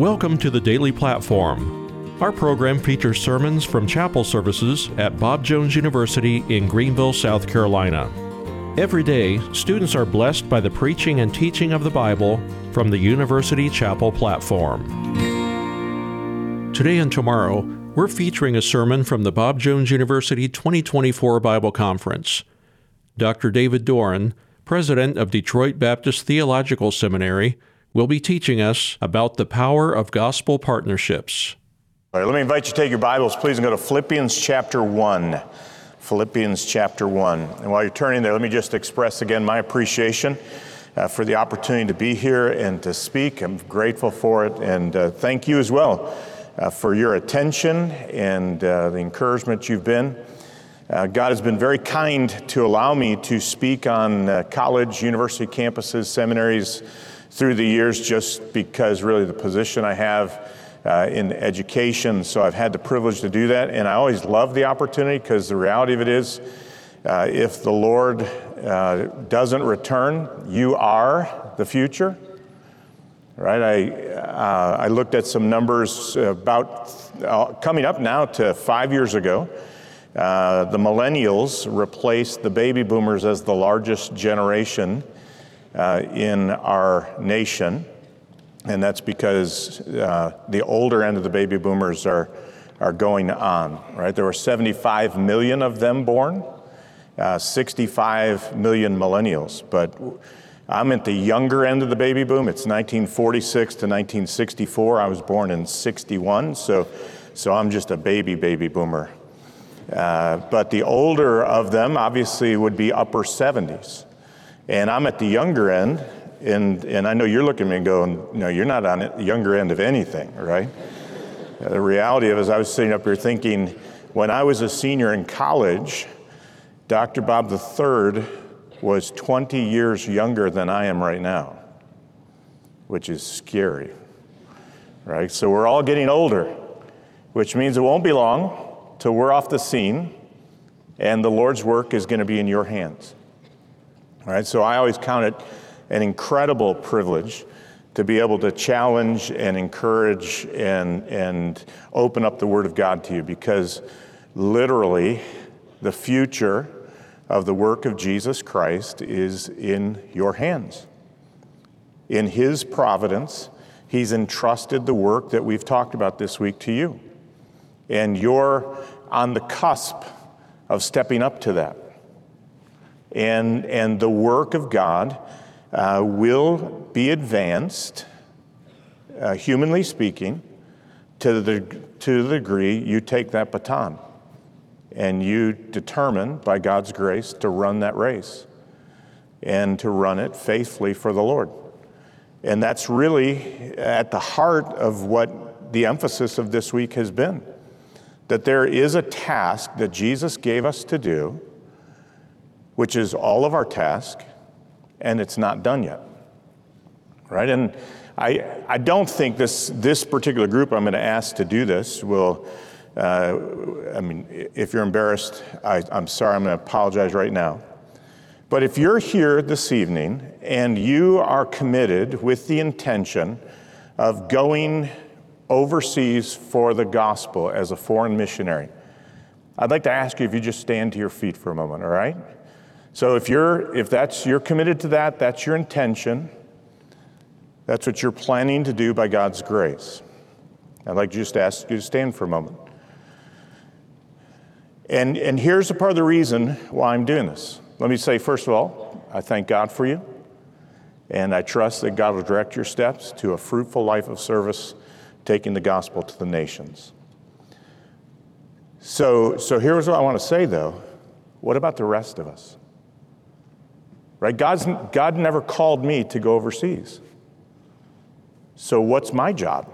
Welcome to the Daily Platform. Our program features sermons from chapel services at Bob Jones University in Greenville, South Carolina. Every day, students are blessed by the preaching and teaching of the Bible from the University Chapel platform. Today and tomorrow, we're featuring a sermon from the Bob Jones University 2024 Bible Conference. Dr. David Doran, president of Detroit Baptist Theological Seminary, will be teaching us about the power of gospel partnerships. All right, let me invite you to take your Bibles, please, and go to Philippians chapter 1. Philippians chapter 1. And while you're turning there, let me just express again my appreciation for the opportunity to be here and to speak. I'm grateful for it, and thank you as well for your attention and the encouragement you've been. God has been very kind to allow me to speak on college, university campuses, seminaries through the years, just because really the position I have in education. So I've had the privilege to do that, and I always love the opportunity, because the reality of it is, if the Lord doesn't return, you are the future. Right? I looked at some numbers about coming up now to 5 years ago. The millennials replaced the baby boomers as the largest generation in our nation, and that's because the older end of the baby boomers are going on. Right? There were 75 million of them born, 65 million millennials, but I'm at the younger end of the baby boom. It's 1946 to 1964. I was born in 61, so I'm just a baby boomer. But the older of them obviously would be upper 70s. And I'm at the younger end, and I know you're looking at me and going, no, you're not on the younger end of anything, right? The reality of it is, I was sitting up here thinking, when I was a senior in college, Dr. Bob III was 20 years younger than I am right now, which is scary, right? So we're all getting older, which means it won't be long till we're off the scene, and the Lord's work is going to be in your hands. All right, so I always count it an incredible privilege to be able to challenge and encourage and open up the Word of God to you, because literally the future of the work of Jesus Christ is in your hands. In His providence, He's entrusted the work that we've talked about this week to you. And you're on the cusp of stepping up to that. And the work of God will be advanced, humanly speaking, to the degree you take that baton and you determine, by God's grace, to run that race and to run it faithfully for the Lord. And that's really at the heart of what the emphasis of this week has been, that there is a task that Jesus gave us to do, which is all of our task, and it's not done yet, right? And I don't think this particular group I'm going to ask to do this will, if you're embarrassed, I'm sorry, I'm going to apologize right now. But if you're here this evening and you are committed with the intention of going overseas for the gospel as a foreign missionary, I'd like to ask you if you just stand to your feet for a moment, all right? So if you're committed to that, that's your intention, that's what you're planning to do by God's grace, I'd like to just ask you to stand for a moment. And here's a part of the reason why I'm doing this. Let me say, first of all, I thank God for you, and I trust that God will direct your steps to a fruitful life of service, taking the gospel to the nations. So here's what I want to say, though. What about the rest of us? Right? God never called me to go overseas. So what's my job?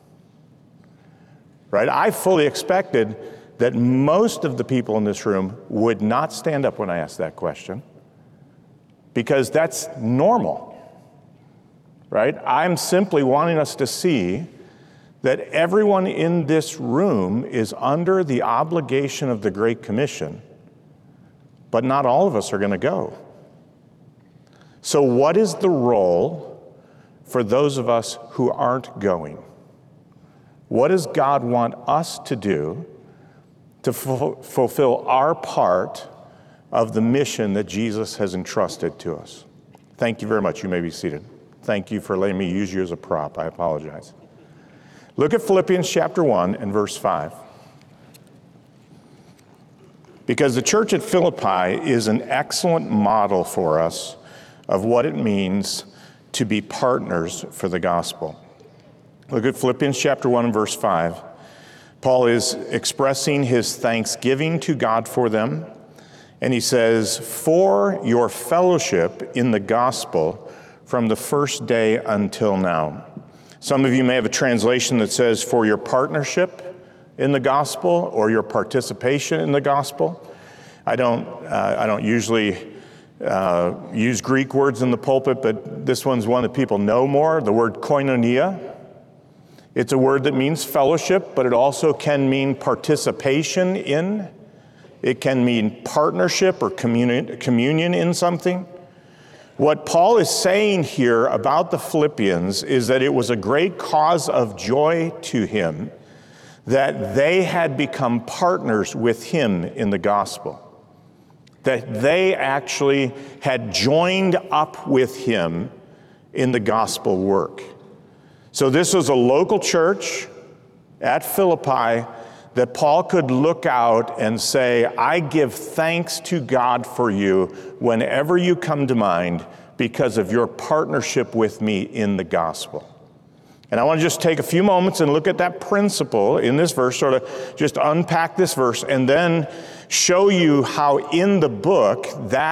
Right? I fully expected that most of the people in this room would not stand up when I asked that question, because that's normal. Right? I'm simply wanting us to see that everyone in this room is under the obligation of the Great Commission, but not all of us are going to go. So what is the role for those of us who aren't going? What does God want us to do to fulfill our part of the mission that Jesus has entrusted to us? Thank you very much. You may be seated. Thank you for letting me use you as a prop. I apologize. Look at Philippians chapter 1 and verse 5. Because the church at Philippi is an excellent model for us of what it means to be partners for the gospel. Look at Philippians chapter 1 and verse 5. Paul is expressing his thanksgiving to God for them, and he says, "For your fellowship in the gospel from the first day until now." Some of you may have a translation that says, "For your partnership in the gospel," or "your participation in the gospel." I don't usually use Greek words in the pulpit, but this one's one that people know more, the word koinonia. It's a word that means fellowship, but it also can mean participation in. It can mean partnership or communion in something. What Paul is saying here about the Philippians is that it was a great cause of joy to him that they had become partners with him in the gospel, that they actually had joined up with him in the gospel work. So this was a local church at Philippi that Paul could look out and say, "I give thanks to God for you whenever you come to mind because of your partnership with me in the gospel." And I want to just take a few moments and look at that principle in this verse, sort of just unpack this verse, and then show you how in the book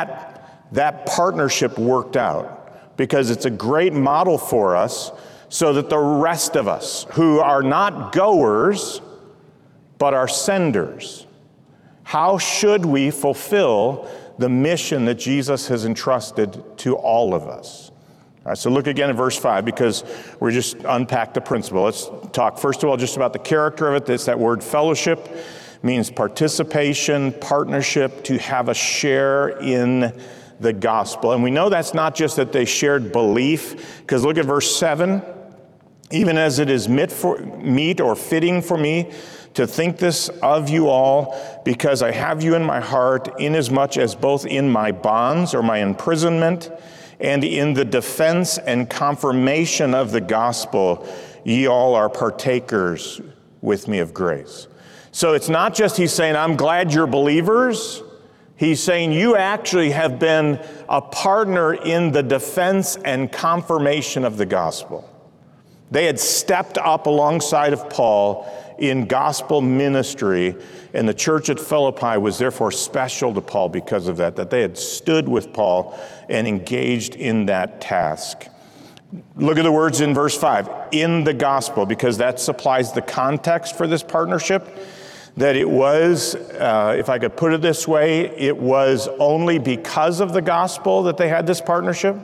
that partnership worked out. Because it's a great model for us so that the rest of us who are not goers, but are senders, how should we fulfill the mission that Jesus has entrusted to all of us? All right, so look again at verse 5, because we're just unpack the principle. Let's talk first of all just about the character of it. It's that word fellowship means participation, partnership, to have a share in the gospel. And we know that's not just that they shared belief, because look at verse 7. "Even as it is meet or fitting for me to think this of you all, because I have you in my heart, inasmuch as both in my bonds or my imprisonment and in the defense and confirmation of the gospel, ye all are partakers with me of grace." So it's not just he's saying, "I'm glad you're believers." He's saying you actually have been a partner in the defense and confirmation of the gospel. They had stepped up alongside of Paul in gospel ministry, and the church at Philippi was therefore special to Paul because of that they had stood with Paul and engaged in that task. Look at the words in verse 5, "in the gospel," because that supplies the context for this partnership, that it was, if I could put it this way, it was only because of the gospel that they had this partnership.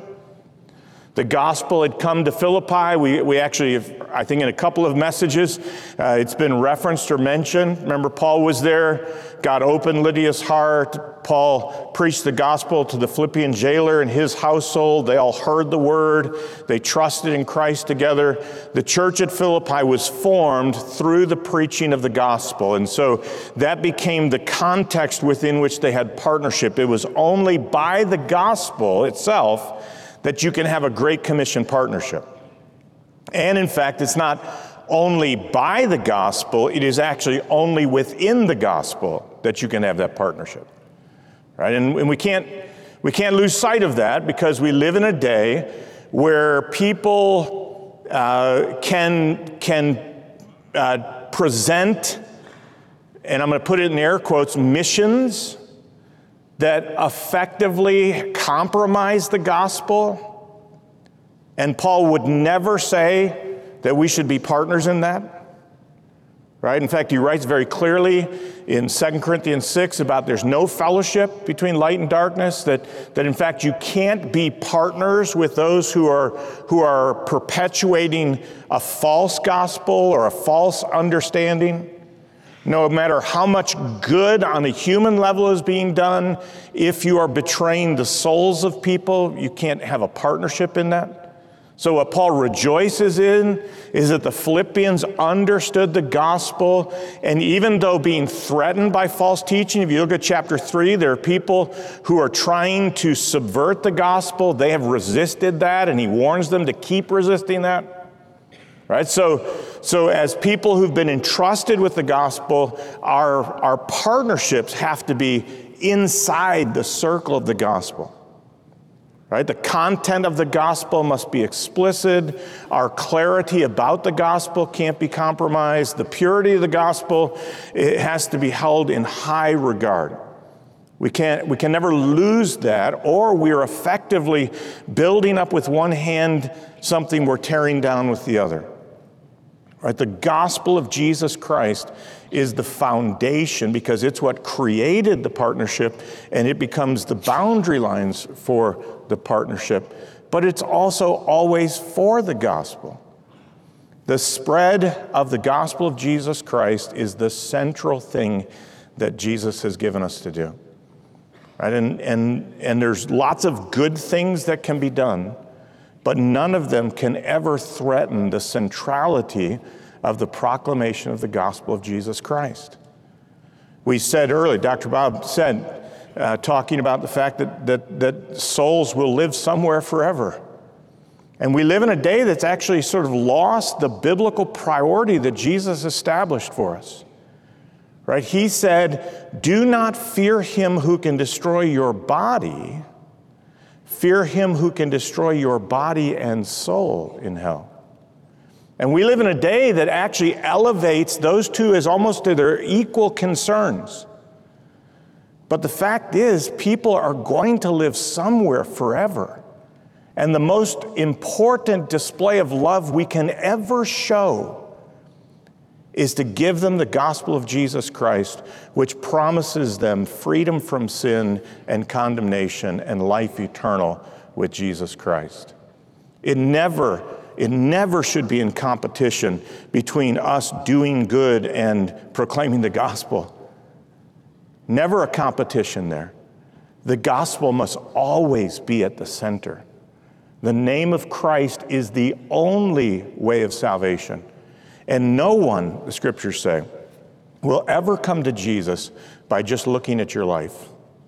The gospel had come to Philippi. We actually, I think in a couple of messages, it's been referenced or mentioned. Remember, Paul was there. God opened Lydia's heart. Paul preached the gospel to the Philippian jailer and his household. They all heard the word. They trusted in Christ together. The church at Philippi was formed through the preaching of the gospel. And so that became the context within which they had partnership. It was only by the gospel itself that you can have a Great Commission partnership. And in fact, it's not only by the gospel, it is actually only within the gospel that you can have that partnership. Right? And we can't lose sight of that, because we live in a day where people can present, and I'm going to put it in air quotes, missions that effectively compromise the gospel. And Paul would never say that we should be partners in that. Right? In fact, he writes very clearly in 2 Corinthians 6 about there's no fellowship between light and darkness, that in fact you can't be partners with those who are perpetuating a false gospel or a false understanding. No matter how much good on a human level is being done, if you are betraying the souls of people, you can't have a partnership in that. So what Paul rejoices in is that the Philippians understood the gospel, and even though being threatened by false teaching, if you look at chapter 3, there are people who are trying to subvert the gospel. They have resisted that, and he warns them to keep resisting that. Right? So as people who've been entrusted with the gospel, our partnerships have to be inside the circle of the gospel. Right? The content of the gospel must be explicit. Our clarity about the gospel can't be compromised. The purity of the gospel, it has to be held in high regard. We can never lose that, or we're effectively building up with one hand something we're tearing down with the other. Right? The gospel of Jesus Christ is the foundation because it's what created the partnership, and it becomes the boundary lines for the partnership, but it's also always for the gospel. The spread of the gospel of Jesus Christ is the central thing that Jesus has given us to do. Right? And there's lots of good things that can be done, but none of them can ever threaten the centrality of the proclamation of the gospel of Jesus Christ. We said earlier, Dr. Bob said, talking about the fact that souls will live somewhere forever. And we live in a day that's actually sort of lost the biblical priority that Jesus established for us. Right? He said, do not fear him who can destroy your body. Fear him who can destroy your body and soul in hell. And we live in a day that actually elevates those two as almost to their equal concerns. But the fact is, people are going to live somewhere forever. And the most important display of love we can ever show is to give them the gospel of Jesus Christ, which promises them freedom from sin and condemnation and life eternal with Jesus Christ. It never should be in competition between us doing good and proclaiming the gospel. Never a competition there. The gospel must always be at the center. The name of Christ is the only way of salvation. And no one, the scriptures say, will ever come to Jesus by just looking at your life.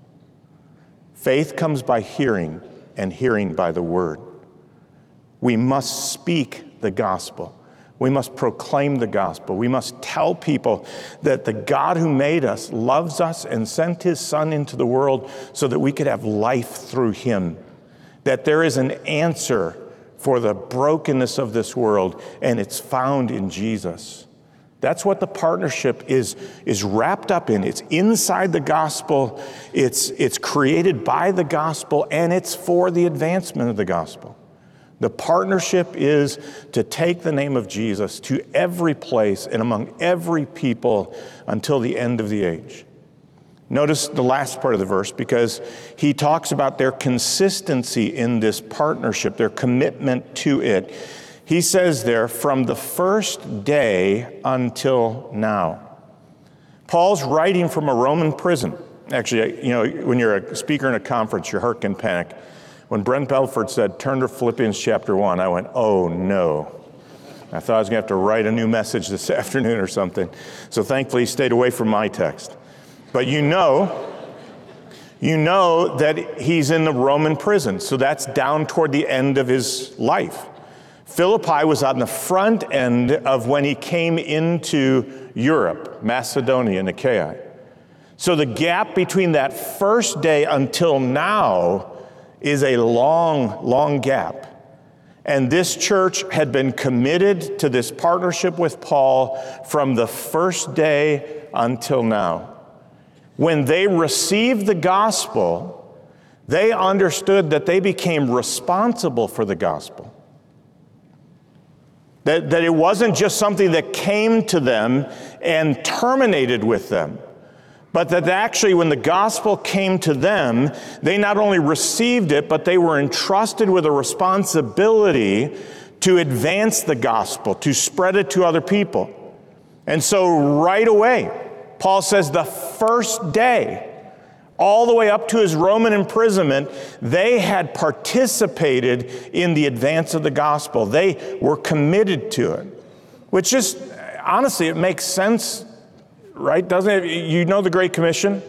Faith comes by hearing, and hearing by the word. We must speak the gospel. We must proclaim the gospel. We must tell people that the God who made us loves us and sent his Son into the world so that we could have life through him. That there is an answer for the brokenness of this world, and it's found in Jesus. That's what the partnership is wrapped up in. It's inside the gospel, it's created by the gospel, and it's for the advancement of the gospel. The partnership is to take the name of Jesus to every place and among every people until the end of the age. Notice the last part of the verse, because he talks about their consistency in this partnership, their commitment to it. He says there, from the first day until now. Paul's writing from a Roman prison. Actually, when you're a speaker in a conference, your heart can panic. When Brent Belford said, turn to Philippians chapter 1, I went, oh no. I thought I was going to have to write a new message this afternoon or something. So thankfully he stayed away from my text. But you know that he's in the Roman prison, so that's down toward the end of his life. Philippi was on the front end of when he came into Europe, Macedonia and Achaia. So the gap between that first day until now is a long, long gap. And this church had been committed to this partnership with Paul from the first day until now. When they received the gospel, they understood that they became responsible for the gospel. That it wasn't just something that came to them and terminated with them, but that actually when the gospel came to them, they not only received it, but they were entrusted with a responsibility to advance the gospel, to spread it to other people. And so right away, Paul says the first day, all the way up to his Roman imprisonment, they had participated in the advance of the gospel. They were committed to it, which just, honestly, it makes sense, right? Doesn't it? You know the Great Commission?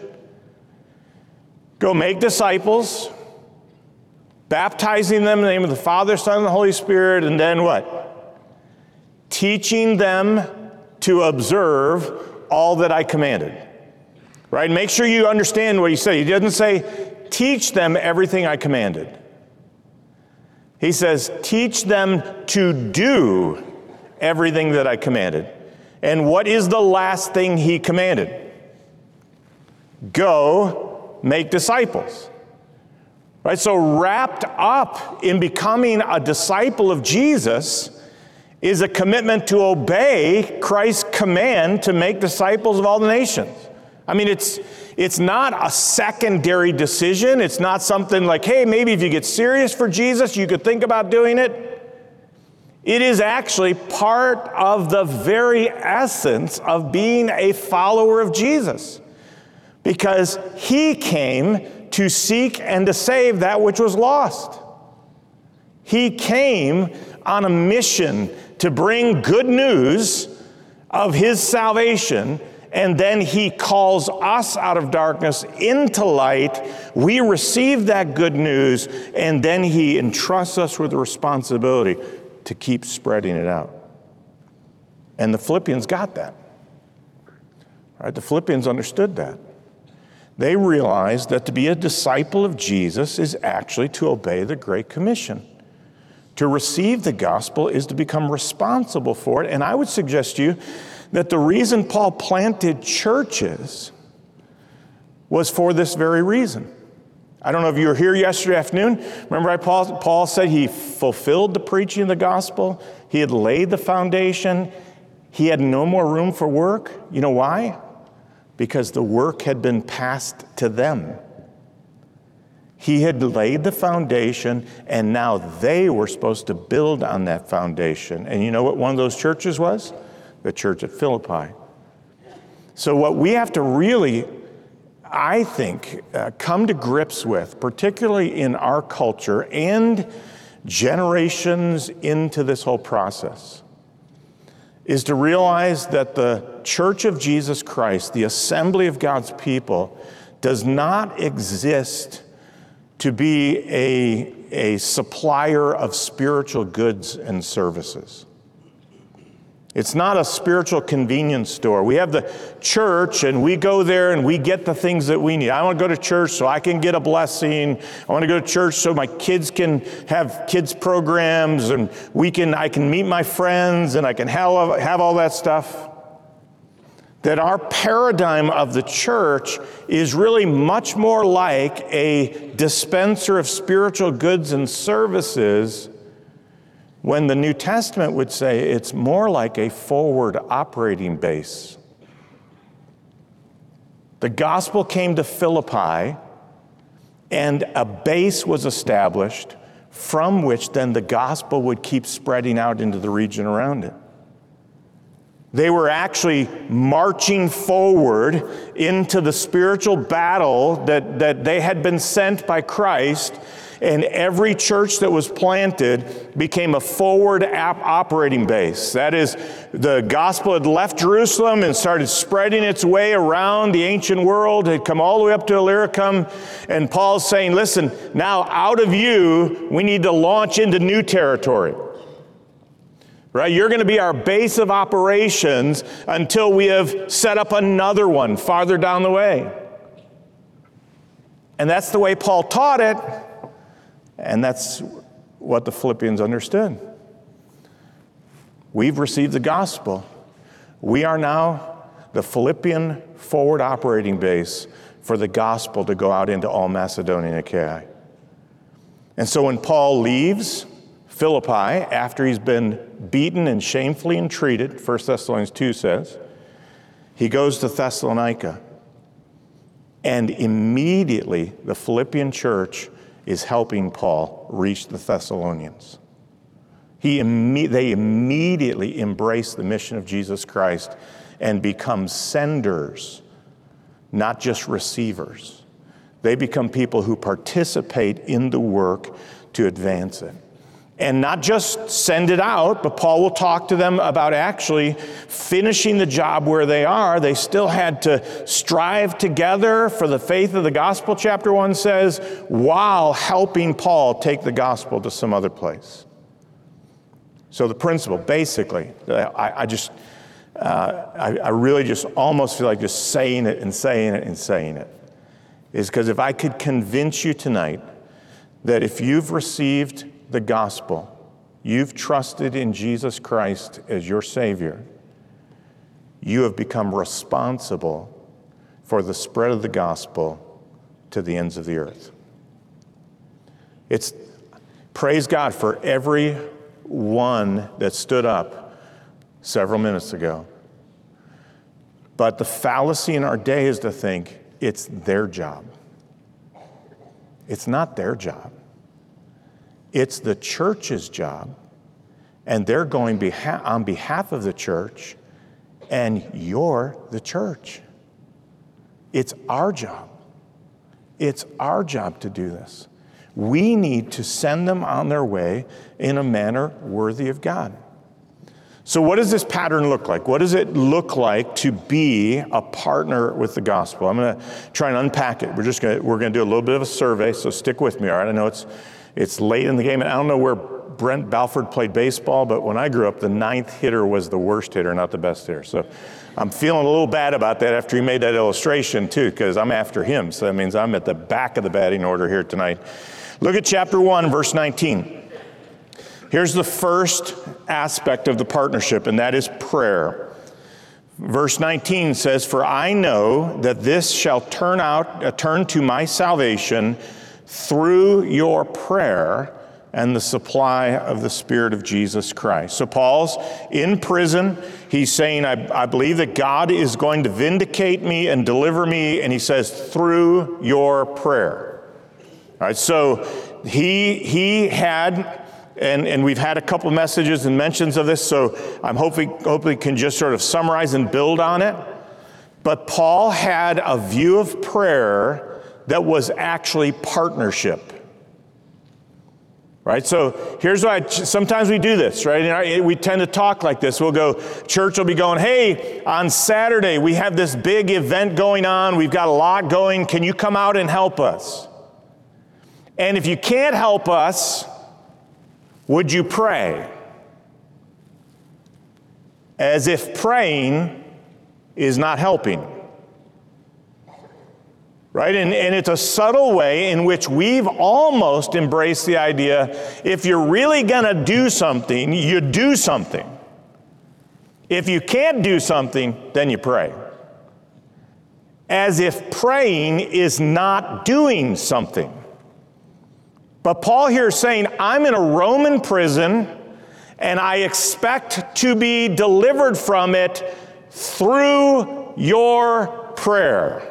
Go make disciples, baptizing them in the name of the Father, Son, and the Holy Spirit, and then what? Teaching them to observe all that I commanded. Right? Make sure you understand what he said. He doesn't say, teach them everything I commanded. He says, teach them to do everything that I commanded. And what is the last thing he commanded? Go make disciples. Right? So wrapped up in becoming a disciple of Jesus is a commitment to obey Christ's command to make disciples of all the nations. I mean, it's not a secondary decision. It's not something like, hey, maybe if you get serious for Jesus, you could think about doing it. It is actually part of the very essence of being a follower of Jesus, because he came to seek and to save that which was lost. He came on a mission to bring good news of his salvation, and then he calls us out of darkness into light. We receive that good news, and then he entrusts us with the responsibility to keep spreading it out. And the Philippians got that. Right? The Philippians understood that. They realized that to be a disciple of Jesus is actually to obey the Great Commission. To receive the gospel is to become responsible for it. And I would suggest to you that the reason Paul planted churches was for this very reason. I don't know if you were here yesterday afternoon. Remember Paul said he fulfilled the preaching of the gospel. He had laid the foundation. He had no more room for work. You know why? Because the work had been passed to them. He had laid the foundation, and now they were supposed to build on that foundation. And you know what one of those churches was? The church at Philippi. So what we have to really, I think, come to grips with, particularly in our culture and generations into this whole process, is to realize that the Church of Jesus Christ, the assembly of God's people, does not exist to be a supplier of spiritual goods and services. It's not a spiritual convenience store. We have the church, and we go there and we get the things that we need. I want to go to church so I can get a blessing. I want to go to church so my kids can have kids programs, and I can meet my friends, and I can have all that stuff. That our paradigm of the church is really much more like a dispenser of spiritual goods and services, when the New Testament would say it's more like a forward operating base. The gospel came to Philippi, and a base was established from which then the gospel would keep spreading out into the region around it. They were actually marching forward into the spiritual battle that they had been sent by Christ, and every church that was planted became a forward operating base. That is, the gospel had left Jerusalem and started spreading its way around the ancient world, had come all the way up to Illyricum, and Paul's saying, listen, now out of you, we need to launch into new territory. Right? You're going to be our base of operations until we have set up another one farther down the way. And that's the way Paul taught it, and that's what the Philippians understood. We've received the gospel. We are now the Philippian forward operating base for the gospel to go out into all Macedonia and Achaia. And so when Paul leaves Philippi, after he's been beaten and shamefully entreated, 1 Thessalonians 2 says, he goes to Thessalonica. And immediately the Philippian church is helping Paul reach the Thessalonians. They immediately embrace the mission of Jesus Christ and become senders, not just receivers. They become people who participate in the work to advance it. And not just send it out, but Paul will talk to them about actually finishing the job where they are. They still had to strive together for the faith of the gospel, chapter 1 says, while helping Paul take the gospel to some other place. So the principle, basically, I really just almost feel like just saying it and saying it and saying it, is because if I could convince you tonight that if you've received the gospel, you've trusted in Jesus Christ as your Savior, you have become responsible for the spread of the gospel to the ends of the earth. It's, praise God for every one that stood up several minutes ago. But the fallacy in our day is to think it's their job. It's not their job. It's the church's job, and they're going on behalf of the church, and you're the church. It's our job. It's our job to do this. We need to send them on their way in a manner worthy of God. So what does this pattern look like? What does it look like to be a partner with the gospel? I'm going to try and unpack it. We're going to do a little bit of a survey, so stick with me, all right? I know it's late in the game, and I don't know where Brent Balfour played baseball, but when I grew up, the ninth hitter was the worst hitter, not the best hitter. So I'm feeling a little bad about that after he made that illustration, too, because I'm after him. So that means I'm at the back of the batting order here tonight. Look at chapter 1, verse 19. Here's the first aspect of the partnership, and that is prayer. Verse 19 says, "For I know that this shall turn to my salvation through your prayer and the supply of the Spirit of Jesus Christ." So Paul's in prison. He's saying, I believe that God is going to vindicate me and deliver me, and he says, through your prayer. All right, so he had, and we've had a couple messages and mentions of this, so I'm hopefully can just sort of summarize and build on it. But Paul had a view of prayer that was actually partnership. Right? So here's why sometimes we do this, right? We tend to talk like this. We'll go, church will be going, hey, on Saturday we have this big event going on. We've got a lot going. Can you come out and help us? And if you can't help us, would you pray? As if praying is not helping. Right? And it's a subtle way in which we've almost embraced the idea, if you're really going to do something, you do something. If you can't do something, then you pray. As if praying is not doing something. But Paul here is saying, I'm in a Roman prison, and I expect to be delivered from it through your prayer.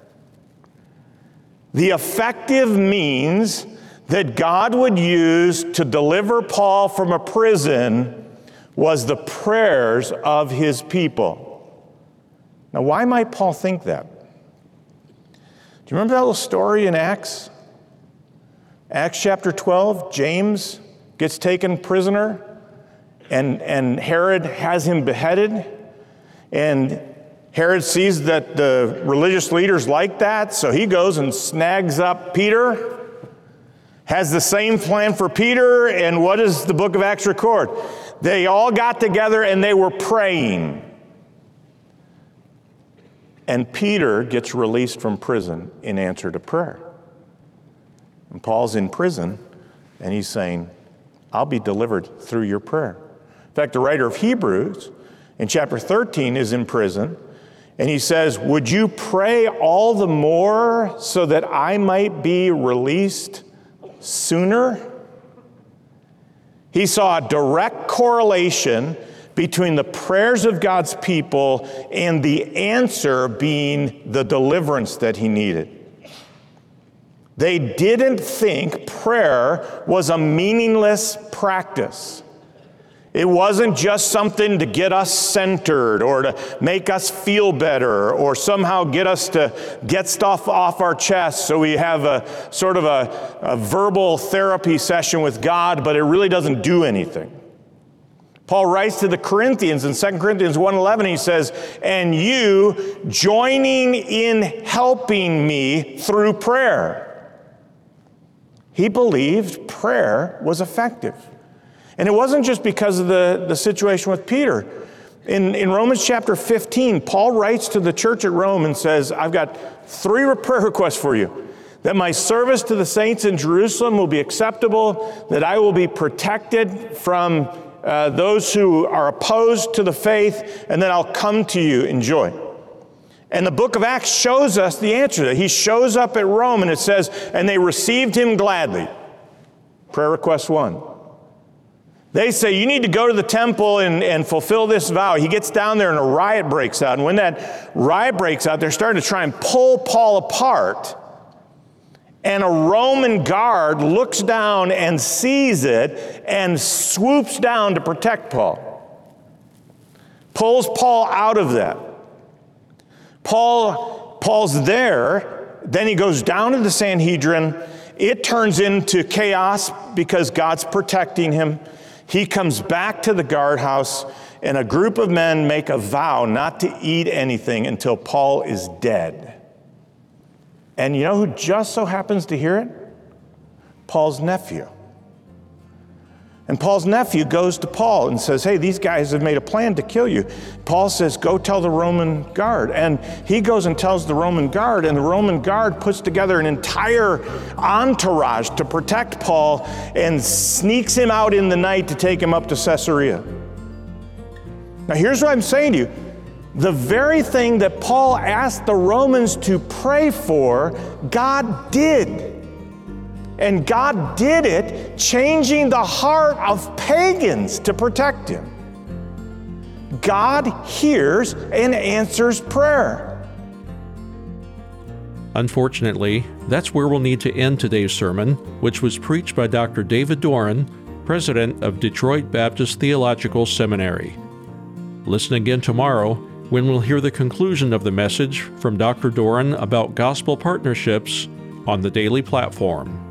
The effective means that God would use to deliver Paul from a prison was the prayers of his people. Now, why might Paul think that? Do you remember that little story in Acts? Acts chapter 12, James gets taken prisoner, and Herod has him beheaded, and Herod sees that the religious leaders like that, so he goes and snags up Peter, has the same plan for Peter, and what does the book of Acts record? They all got together and they were praying. And Peter gets released from prison in answer to prayer. And Paul's in prison, and he's saying, I'll be delivered through your prayer. In fact, the writer of Hebrews in chapter 13 is in prison, and he says, would you pray all the more so that I might be released sooner? He saw a direct correlation between the prayers of God's people and the answer being the deliverance that he needed. They didn't think prayer was a meaningless practice. It wasn't just something to get us centered or to make us feel better or somehow get us to get stuff off our chest so we have a sort of a verbal therapy session with God, but it really doesn't do anything. Paul writes to the Corinthians in 2 Corinthians 1:11, he says, "And you joining in helping me through prayer." He believed prayer was effective. And it wasn't just because of the situation with Peter. In Romans chapter 15, Paul writes to the church at Rome and says, I've got 3 prayer requests for you. That my service to the saints in Jerusalem will be acceptable, that I will be protected from those who are opposed to the faith, and then I'll come to you in joy. And the book of Acts shows us the answer to that. He shows up at Rome and it says, and they received him gladly. Prayer request 1. They say, you need to go to the temple and fulfill this vow. He gets down there and a riot breaks out. And when that riot breaks out, they're starting to try and pull Paul apart. And a Roman guard looks down and sees it and swoops down to protect Paul. Pulls Paul out of that. Paul's there. Then he goes down to the Sanhedrin. It turns into chaos because God's protecting him. He comes back to the guardhouse, and a group of men make a vow not to eat anything until Paul is dead. And you know who just so happens to hear it? Paul's nephew. And Paul's nephew goes to Paul and says, hey, these guys have made a plan to kill you. Paul says, go tell the Roman guard. And he goes and tells the Roman guard, and the Roman guard puts together an entire entourage to protect Paul and sneaks him out in the night to take him up to Caesarea. Now here's what I'm saying to you. The very thing that Paul asked the Romans to pray for, God did. And God did it, changing the heart of pagans to protect him. God hears and answers prayer. Unfortunately, that's where we'll need to end today's sermon, which was preached by Dr. David Doran, president of Detroit Baptist Theological Seminary. Listen again tomorrow when we'll hear the conclusion of the message from Dr. Doran about gospel partnerships on the Daily Platform.